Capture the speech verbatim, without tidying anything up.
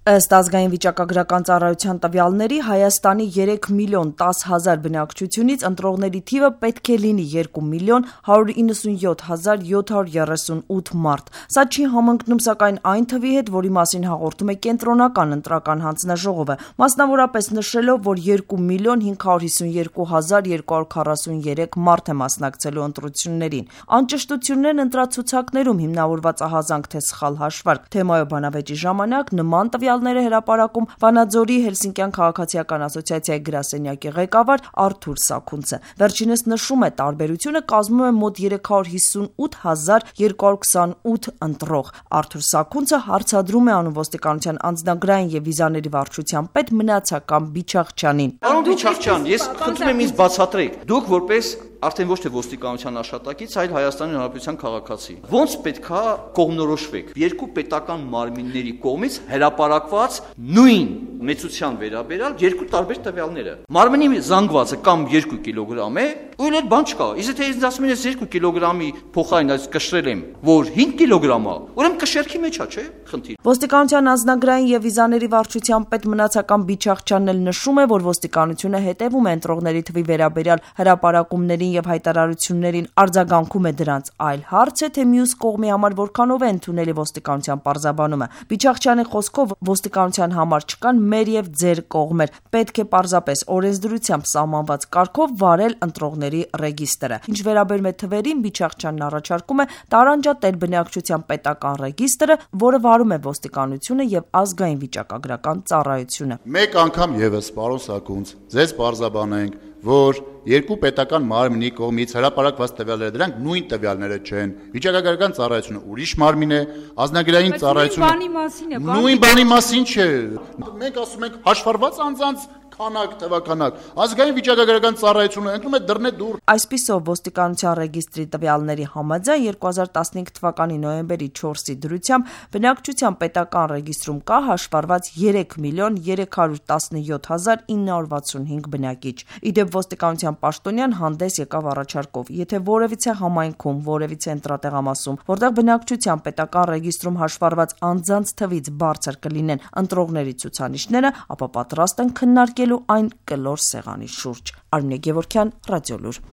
Ըստ ազգային վիճակագրական ծառայության տվյալների Հայաստանի երեք միլիոն տաս հազար բնակչությունից ընտրողների թիվը պետք է լինի երկու միլիոն հարյուր իննսունյոթ հազար յոթ հարյուր երեսունութ մարդ։ Սա չի համընկնում սակայն այն թվի հետ, որի մասին հաղորդում է Կենտրոնական ընտրական հանձնաժողովը, մասնավորապես նշելով, որ երկու միլիոն հինգ հարյուր հիսունյոթ հազար երկու հարյուր քառասունյուրեք մարդ է մասնակցելու ընտրություններին։ Անճշտություններն ընտրացուցակներում հիմնավորված ահազանգ թե սխալ հաշվարկ։ Թեմայով բանավեճի ժամանակ նման տվյալները հրապարակում Վանաձորի Հելսինկյան քաղաքացիական ասոցիացիայի գրասենյակի ղեկավար Արթուր Սաքունցը։ Վերջինս նշում է, տարբերությունը կազմում է մոտ երեք հարյուր հիսունութ հազար երկու հարյուր քսանութ ընտրող։ Արթուր Սաքունցը հարցադրում է անուն ոստիկանության անձնագրային եւ վիզաների վարչության պետ Մնացական Բիչախչյանին։ Պարոն Բիչախչյան, ես խնդրում եմ ինձ բացատրեք, դուք որպես արդեն ոչ թե ոստիկանության աշխատակից, այլ Հայաստանի Հանրապետության քաղաքացի, ո՞նց պետքա կողմնորոշվեք երկու պետական մարմինների կողմից հրապարակված նույն մեծության վերաբերյալ երկու տարբեր տվյալները։ Մարմինի զանգվածը կամ երկու կիլոգրամ է, ու էլ բան չկա։ Իսկ թե ինձ ասում են, ես երկու կիլոգրամի փոխարեն այս կշռել եմ, որ հինգ կիլոգրամ է, ուրեմն կշերքի մեջ է, չէ՞, խնդիր։ Ոստիկանության անձնագրային եւ վիզաների վարչության պետ Մնացական Բիչախչյանն էլ նշում է, որ ոստիկանությունը հետևում է ընտրողների թվի վերաբերյալ հրապարակումներին եւ հայտարարություններին, արձագանքում է դրանց, այլ հարց է, թե մյուս կողմի համար որքանով է ընդունելի ոստիկանության պարզաբանումը։ Բիչախչյանի խոսքով ոստիկանության համար չկան մեր եւ ձեր կողմեր, պետք է պարզապես օրենսդրությամբ սահմանված կարգով վարել ընտրողների ռեգիստրը։ Ինչ վերաբերում է թվերին, Բիչախչյանն առաջարկում է տարանջատել բնակչության պետական ռեգիստրը, որը վարում է ոստիկանությունը եւ ազգային վիճակագրական ծառայությունը։ Մեկ անգամ եւս, պարոն Սաքունց, ձեզ պարզաբանենք, որ երկու պետական մարմնի կողմից հրապարակված տվյալները դրանք նույն տվյալները չեն։ Վիճակագրական ծառայությունը ուրիշ մարմին է, ազգագրային ծառայությունը նույն բանի մասին չէ։ Մենք ասում ենք հաշվառված անձանց քանակ, թվականակ, ազգային վիճակագրական ծառայությունը ընտրում է դռնե դուռ։ Այսպիսով ոստիկանության ռեգիստրի տվյալների համաձայն երկու հազար տասնհինգ թվականի նոյեմբերի չորսի դրությամբ բնակչության պետական ռեգիստրում կա հաշվառված երեք միլիոն երեք հարյուր տասնյոթ հազար ինը հարյուր վաթսունհինգ բնակիչ։ Իդեպ ոստիկանության պաշտոնյան հանդես եկավ առաջարկով, եթե որևիցե համայնքում, որևիցե ընտրատեղամասում, որտեղ բնակչության պետական ռեգիստրում հաշվառված անձանց թվից բարձր կլինեն ընտրողների ցուցանիշները, ապա պատրաստ են քննարկել այն կլոր սեղանի շուրջ։ Արմինե Գևորգյան, Ռադիոլուր։